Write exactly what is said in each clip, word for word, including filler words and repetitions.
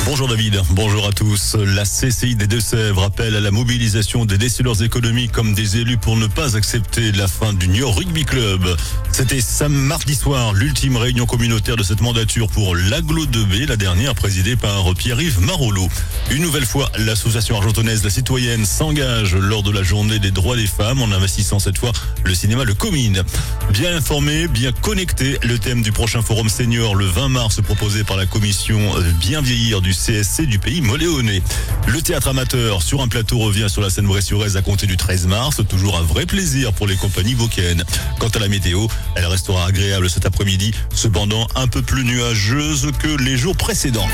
Bonjour David, bonjour à tous. La C C I des Deux-Sèvres appelle à la mobilisation des décideurs économiques comme des élus pour ne pas accepter la fin du Niort Rugby Club. C'était sam mardi soir, l'ultime réunion communautaire de cette mandature pour l'Agglo deux B, la dernière présidée par Pierre-Yves Marollo. Une nouvelle fois, l'association argentonaise La Citoyenne s'engage lors de la journée des droits des femmes en investissant cette fois le cinéma Le Comine. Bien informé, bien connecté, le thème du prochain forum senior le vingt mars proposé par la commission Bien vieillir du C S C du pays moléonais. Le théâtre amateur sur un plateau revient sur la scène bressuiraise à compter du treize mars, toujours un vrai plaisir pour les compagnies vauquennes. Quant à la météo, elle restera agréable cet après-midi, cependant un peu plus nuageuse que les jours précédents.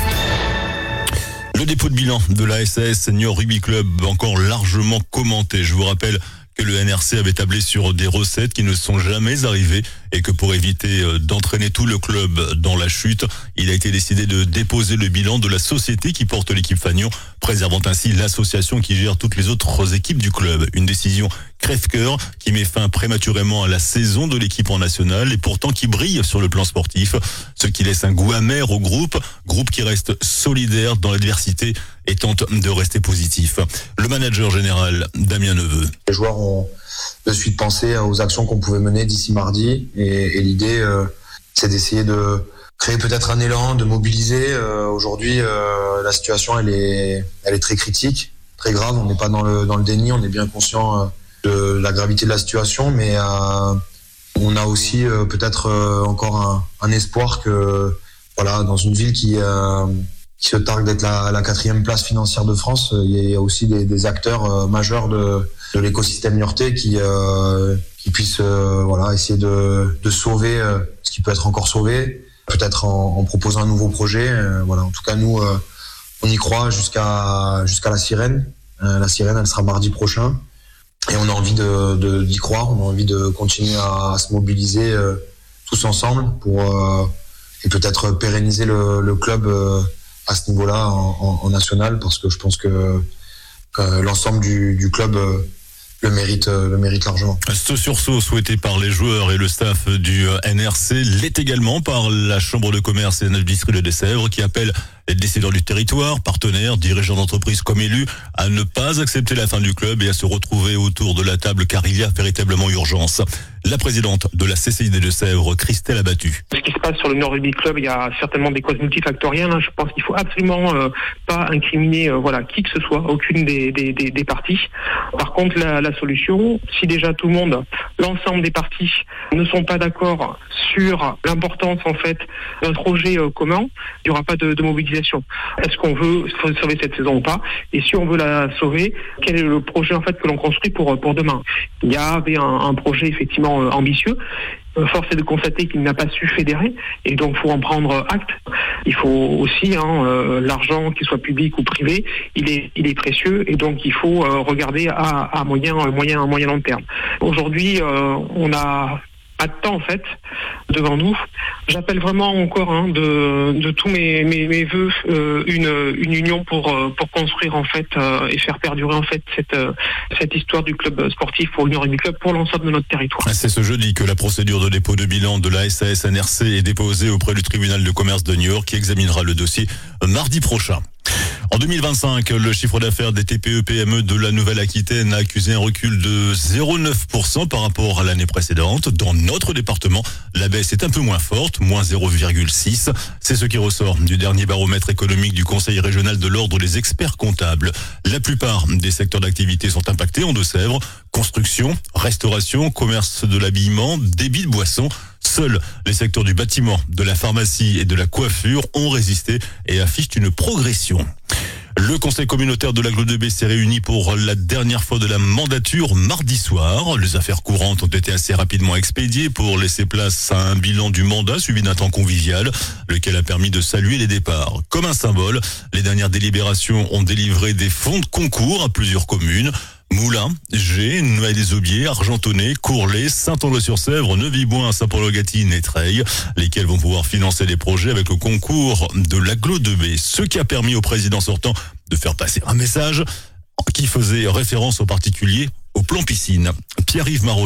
Le dépôt de bilan de la S A S Niort Rugby Club encore largement commenté. Je vous rappelle que le N R C avait tablé sur des recettes qui ne sont jamais arrivées et que pour éviter d'entraîner tout le club dans la chute, il a été décidé de déposer le bilan de la société qui porte l'équipe Fagnon, préservant ainsi l'association qui gère toutes les autres équipes du club. Une décision crève-cœur qui met fin prématurément à la saison de l'équipe en nationale et pourtant qui brille sur le plan sportif, ce qui laisse un goût amer au groupe, groupe qui reste solidaire dans l'adversité et tente de rester positif. Le manager général, Damien Neveu. Les joueurs ont de suite pensé aux actions qu'on pouvait mener d'ici mardi et, et l'idée euh, c'est d'essayer de créer peut-être un élan, de mobiliser. Euh, aujourd'hui, euh, la situation elle est, elle est très critique, très grave. On n'est pas dans le, dans le déni, on est bien conscient euh, de la gravité de la situation, mais euh, on a aussi euh, peut-être euh, encore un, un espoir que voilà, dans une ville qui, euh, qui se targue d'être la, la quatrième place financière de France, il y a aussi des, des acteurs euh, majeurs de, de l'écosystème niortais qui, euh, qui puissent euh, voilà, essayer de, de sauver euh, ce qui peut être encore sauvé, peut-être en, en proposant un nouveau projet. Euh, voilà. En tout cas, nous, euh, on y croit jusqu'à, jusqu'à la Sirène. Euh, la Sirène, elle sera mardi prochain. Et on a envie de, de, d'y croire, on a envie de continuer à, à se mobiliser euh, tous ensemble pour euh, et peut-être pérenniser le, le club euh, à ce niveau-là en, en, en national, parce que je pense que, que l'ensemble du, du club euh, le mérite, euh, le mérite largement. Ce sursaut souhaité par les joueurs et le staff du N R C l'est également par la Chambre de commerce et d'industrie de Deux-Sèvres qui appelle les décideurs du territoire, partenaires, dirigeants d'entreprise comme élus, à ne pas accepter la fin du club et à se retrouver autour de la table car il y a véritablement urgence. La présidente de la C C I des Deux-Sèvres, Christelle Abattu. Ce qui se passe sur le Niort Rugby Club, il y a certainement des causes multifactorielles. Hein. Je pense qu'il faut absolument euh, pas incriminer euh, voilà, qui que ce soit, aucune des, des, des, des parties. Par contre, la, la solution, si déjà tout le monde, l'ensemble des parties ne sont pas d'accord sur l'importance en fait d'un projet euh, commun, il n'y aura pas de, de mobilisation. Est-ce qu'on veut sauver cette saison ou pas? Et si on veut la sauver, quel est le projet en fait que l'on construit pour pour demain? Il y avait un, un projet effectivement euh, ambitieux. Euh, force est de constater qu'il n'a pas su fédérer, et donc faut en prendre acte. Il faut aussi hein, euh, l'argent, qu'il soit public ou privé, il est il est précieux, et donc il faut euh, regarder à, à moyen moyen moyen long terme. Aujourd'hui, euh, on a pas de temps en fait devant nous. J'appelle vraiment encore hein, de, de tous mes, mes, mes voeux euh, une, une union pour, pour construire en fait euh, et faire perdurer en fait cette, euh, cette histoire du club sportif pour le Niort Rugby Club pour l'ensemble de notre territoire. C'est ce jeudi que la procédure de dépôt de bilan de la S A S N R C est déposée auprès du tribunal de commerce de Niort qui examinera le dossier mardi prochain. En deux mille vingt-cinq, le chiffre d'affaires des T P E P M E de la Nouvelle-Aquitaine a accusé un recul de zéro virgule neuf pour cent par rapport à l'année précédente. Dans notre département, la baisse est un peu moins forte, moins zéro virgule six. C'est ce qui ressort du dernier baromètre économique du Conseil régional de l'Ordre des experts comptables. La plupart des secteurs d'activité sont impactés en Deux-Sèvres. Construction, restauration, commerce de l'habillement, débit de boissons. Seuls les secteurs du bâtiment, de la pharmacie et de la coiffure ont résisté et affichent une progression. Le conseil communautaire de l'Agglo deux B s'est réuni pour la dernière fois de la mandature mardi soir. Les affaires courantes ont été assez rapidement expédiées pour laisser place à un bilan du mandat suivi d'un temps convivial, lequel a permis de saluer les départs. Comme un symbole, les dernières délibérations ont délivré des fonds de concours à plusieurs communes. Moulins, Gé, Noailles-les-Aubiers, Argentonnet, Courlay, Saint-André-sur-Sèvre, Neuvy-Boin, Saint-Paul-aux-Gâtines et Treilles, lesquels vont pouvoir financer des projets avec le concours de l'Agglo deux B, ce qui a permis au président sortant de faire passer un message qui faisait référence en particulier au plan piscine. Pierre-Yves Marollo,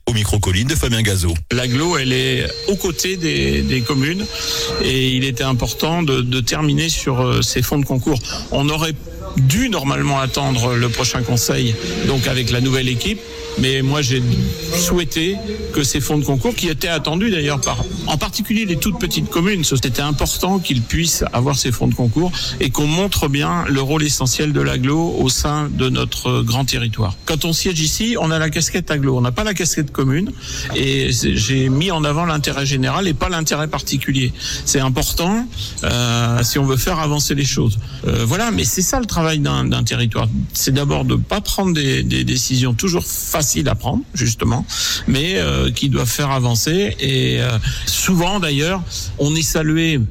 au micro-colline de Fabien Gazot. L'agglo, elle est aux côtés des, des communes et il était important de, de terminer sur euh, ces fonds de concours. On aurait dû normalement attendre le prochain conseil, donc avec la nouvelle équipe. Mais moi, j'ai souhaité que ces fonds de concours, qui étaient attendus d'ailleurs par, en particulier les toutes petites communes, c'était important qu'ils puissent avoir ces fonds de concours et qu'on montre bien le rôle essentiel de l'agglo au sein de notre grand territoire. Quand on siège ici, on a la casquette agglo, on n'a pas la casquette commune et j'ai mis en avant l'intérêt général et pas l'intérêt particulier. C'est important euh, si on veut faire avancer les choses. Euh, voilà, mais c'est ça le travail d'un, d'un territoire. C'est d'abord de ne pas prendre des, des décisions toujours faciles à prendre, justement, mais euh, qui doivent faire avancer. Et euh, souvent, d'ailleurs, on est salué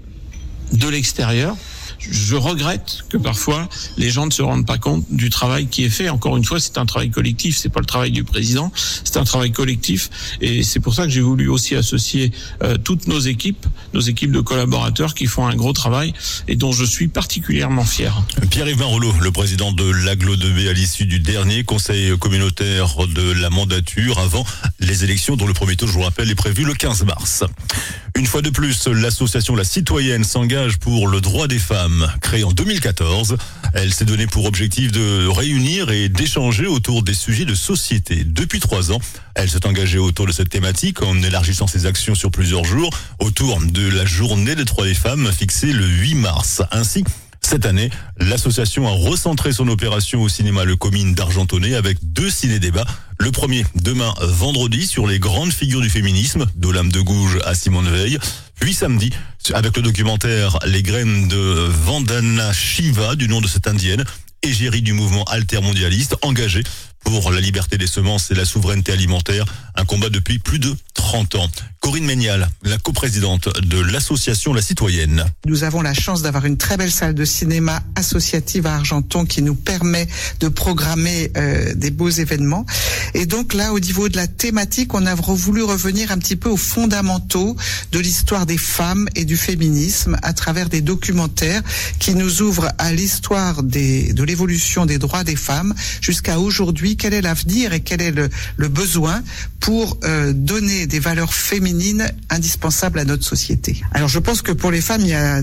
de l'extérieur. Je regrette que parfois les gens ne se rendent pas compte du travail qui est fait. Encore une fois, c'est un travail collectif, c'est pas le travail du président, c'est un travail collectif et c'est pour ça que j'ai voulu aussi associer euh, toutes nos équipes, nos équipes de collaborateurs qui font un gros travail et dont je suis particulièrement fier. Pierre-Yves Rollo, le président de l'agglo de B à l'issue du dernier conseil communautaire de la mandature avant les élections dont le premier tour, je vous rappelle, est prévu le quinze mars. Une fois de plus, l'association La Citoyenne s'engage pour le droit des femmes. Créée en deux mille quatorze, elle s'est donnée pour objectif de réunir et d'échanger autour des sujets de société. Depuis trois ans, elle s'est engagée autour de cette thématique en élargissant ses actions sur plusieurs jours autour de la journée des droits des femmes fixée le huit mars. Ainsi, cette année, l'association a recentré son opération au cinéma Le Comine d'Argentonnet avec deux ciné-débats. Le premier, demain, vendredi, sur les grandes figures du féminisme, d'Olympe de Gouges à Simone Veil. Puis samedi, avec le documentaire Les graines de Vandana Shiva, du nom de cette indienne, égérie du mouvement altermondialiste, engagée pour la liberté des semences et la souveraineté alimentaire, un combat depuis plus de trente ans. Corinne Ménial, la coprésidente de l'association La Citoyenne. Nous avons la chance d'avoir une très belle salle de cinéma associative à Argenton qui nous permet de programmer euh, des beaux événements. Et donc là, au niveau de la thématique, on a voulu revenir un petit peu aux fondamentaux de l'histoire des femmes et du féminisme à travers des documentaires qui nous ouvrent à l'histoire des, de l'évolution des droits des femmes jusqu'à aujourd'hui. Quel est l'avenir et quel est le, le besoin pour euh, donner des valeurs féminines indispensables à notre société. Alors je pense que pour les femmes, il y a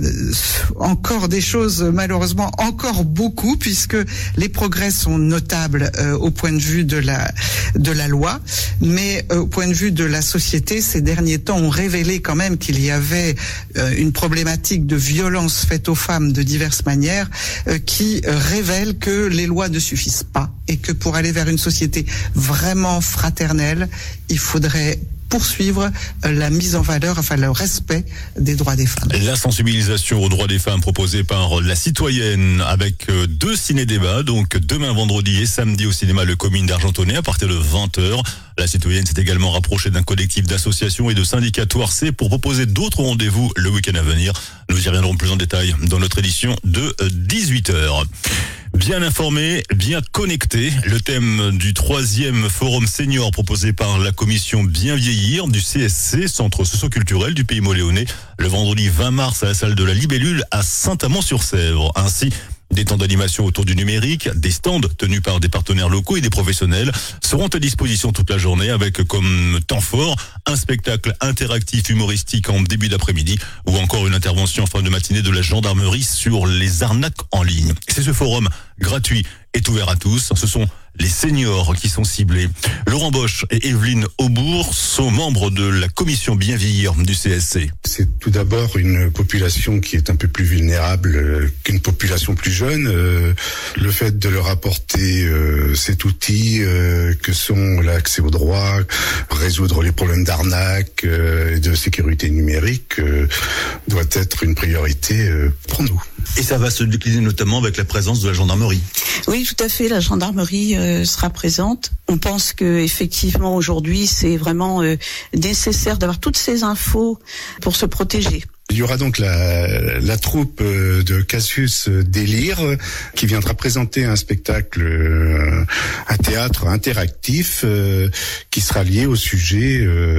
encore des choses, malheureusement encore beaucoup, puisque les progrès sont notables euh, au point de vue de la de la loi, mais euh, au point de vue de la société, ces derniers temps ont révélé quand même qu'il y avait euh, une problématique de violence faite aux femmes de diverses manières euh, qui euh, révèle que les lois ne suffisent pas et que pour aller vers une société vraiment fraternelle, il faudrait poursuivre la mise en valeur, enfin le respect des droits des femmes. La sensibilisation aux droits des femmes proposée par La Citoyenne avec deux ciné-débats, donc demain vendredi et samedi au cinéma Le Comine d'Argentonnet à partir de vingt heures. La Citoyenne s'est également rapprochée d'un collectif d'associations et de syndicats Touarcé pour proposer d'autres rendez-vous le week-end à venir. Nous y reviendrons plus en détail dans notre édition de dix-huit heures. Bien informé, bien connecté, le thème du troisième forum senior proposé par la commission Bien Vieillir du C S C, Centre socio-culturel du Pays Moléonais, le vendredi vingt mars à la salle de la Libellule à Saint-Amand-sur-Sèvre. Ainsi, des temps d'animation autour du numérique, des stands tenus par des partenaires locaux et des professionnels seront à disposition toute la journée avec comme temps fort un spectacle interactif humoristique en début d'après-midi ou encore une intervention en fin de matinée de la gendarmerie sur les arnaques en ligne. C'est ce forum gratuit est ouvert à tous. Ce sont les seniors qui sont ciblés. Laurent Bosch et Evelyne Aubourg sont membres de la commission Bien Vieillir du C S C. C'est tout d'abord une population qui est un peu plus vulnérable euh, qu'une population plus jeune. Euh, le fait de leur apporter euh, cet outil euh, que sont l'accès aux droits, résoudre les problèmes d'arnaque euh, et de sécurité numérique euh, doit être une priorité euh, pour nous. Et ça va se décliner notamment avec la présence de la gendarmerie. Oui, tout à fait. La gendarmerie euh, sera présente. On pense que effectivement aujourd'hui, c'est vraiment euh, nécessaire d'avoir toutes ces infos pour se protéger. Il y aura donc la, la troupe de Cassius Délire qui viendra présenter un spectacle, un théâtre interactif qui sera lié au sujet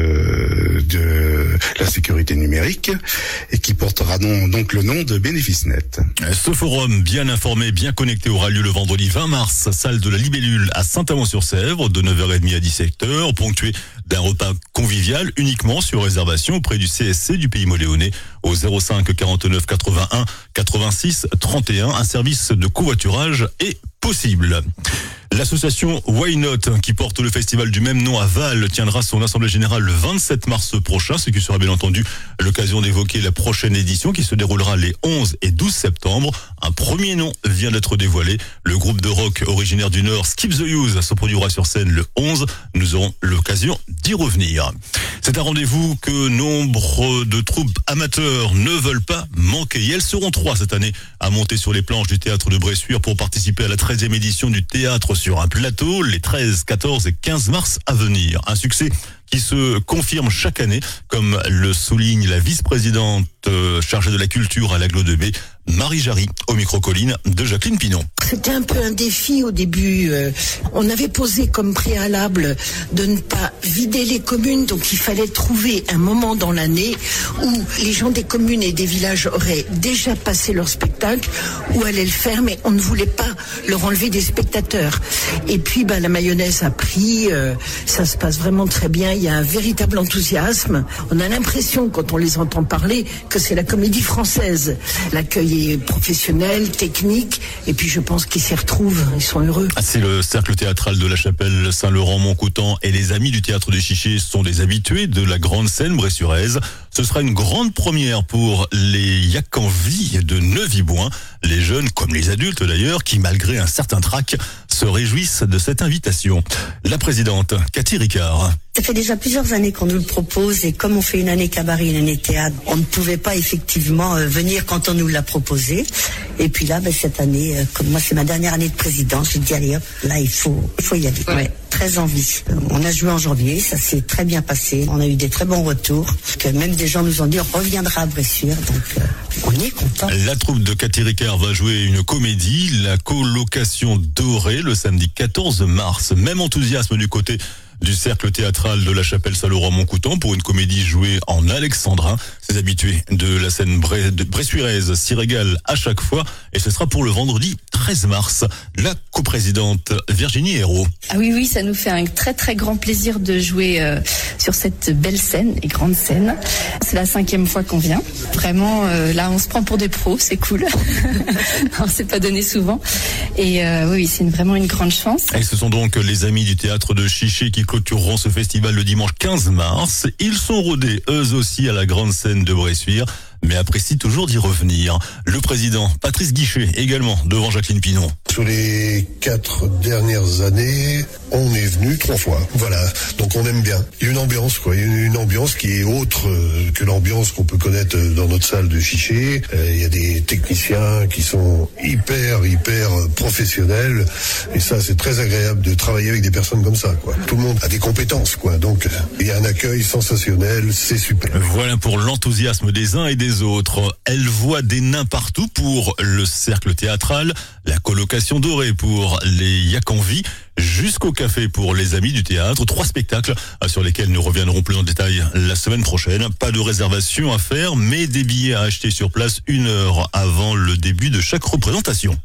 de la sécurité numérique et qui portera donc le nom de BénéficeNet. Ce forum bien informé, bien connecté aura lieu le vendredi vingt mars, salle de la Libellule à Saint-Amand-sur-Sèvre de neuf heures trente à dix-sept heures, ponctué d'un repas convivial uniquement sur réservation auprès du C S C du Pays Moléonais au zéro cinq quarante-neuf quatre-vingt-un quatre-vingt-six trente et un. Un service de covoiturage est possible. L'association Why Not, qui porte le festival du même nom à Val, tiendra son assemblée générale le vingt-sept mars prochain, ce qui sera bien entendu l'occasion d'évoquer la prochaine édition qui se déroulera les onze et douze septembre. Un premier nom vient d'être dévoilé. Le groupe de rock originaire du Nord, Skip the Use, se produira sur scène le onze. Nous aurons l'occasion d'y revenir. C'est un rendez-vous que nombre de troupes amateurs ne veulent pas manquer. Et elles seront trois cette année à monter sur les planches du théâtre de Bressuire pour participer à la treizième édition du théâtre sur un plateau les treize, quatorze et quinze mars à venir. Un succès qui se confirme chaque année, comme le souligne la vice-présidente chargée de la culture à l'Aglo deux B, Marie Jarry, au micro-colline de Jacqueline Pinon. C'était un peu un défi au début. On avait posé comme préalable de ne pas vider les communes, donc il fallait trouver un moment dans l'année où les gens des communes et des villages auraient déjà passé leur spectacle, où allaient le faire, mais on ne voulait pas leur enlever des spectateurs. Et puis bah, la mayonnaise a pris, euh, ça se passe vraiment très bien, il y a un véritable enthousiasme. On a l'impression, quand on les entend parler, que c'est la comédie française. L'accueil est professionnel, technique, et puis je pense qu'ils s'y retrouvent, ils sont heureux. Ah, c'est le cercle théâtral de la Chapelle Saint-Laurent-Montcoutan et les amis du théâtre de Chiché sont des habitués de la grande scène bressuraise. Ce sera une grande première pour les Yakanvi de Neuvy-Boin, les jeunes comme les adultes d'ailleurs, qui malgré un certain trac se réjouissent de cette invitation. La présidente, Cathy Ricard. Ça fait déjà plusieurs années qu'on nous le propose et comme on fait une année cabaret, une année théâtre, on ne pouvait pas effectivement euh, venir quand on nous l'a proposé. Et puis là, ben, cette année, euh, comme moi c'est ma dernière année de présidence, j'ai dit allez hop, là il faut, il faut y aller. Ouais. Ouais, très envie. Euh, on a joué en janvier, ça s'est très bien passé. On a eu des très bons retours. Que même des gens nous ont dit on reviendra à Bressuire, donc euh, on est content. La troupe de Cathy Ricard va jouer une comédie, La Colocation Dorée, le samedi quatorze mars. Même enthousiasme du côté du cercle théâtral de la Chapelle Saint-Laurent-Montcoutan pour une comédie jouée en alexandrin. Ces habitués de la scène bre- de bressuiraise s'y régalent à chaque fois et ce sera pour le vendredi treize mars. La coprésidente Virginie Hérault. Ah oui, oui, ça nous fait un très très grand plaisir de jouer euh, sur cette belle scène et grande scène. C'est la cinquième fois qu'on vient. Vraiment, euh, là, on se prend pour des pros, c'est cool. Non, c'est pas donné souvent. Et euh, oui, c'est une, vraiment une grande chance. Et ce sont donc les amis du théâtre de Chiché qui clôtureront ce festival le dimanche quinze mars. Ils sont rodés eux aussi à la grande scène de Bressuire, mais apprécient toujours d'y revenir. Le président Patrice Guichet également devant Jacqueline Pinon. Sur les quatre dernières années, on est venu trois fois. Voilà, donc on aime bien. Il y a une ambiance, quoi. Il y a une ambiance qui est autre que l'ambiance qu'on peut connaître dans notre salle de Chiché. Euh, il y a des techniciens qui sont hyper, hyper professionnels. Et ça, c'est très agréable de travailler avec des personnes comme ça, quoi. Tout le monde a des compétences, quoi. Donc, il y a un accueil sensationnel, c'est super. Voilà pour l'enthousiasme des uns et des autres. Elle voit des nains partout pour le cercle théâtral, la colocation dorée pour les Yakanvi, jusqu'au café pour les amis du théâtre. Trois spectacles sur lesquels nous reviendrons plus en détail la semaine prochaine. Pas de réservation à faire, mais des billets à acheter sur place une heure avant le début de chaque représentation.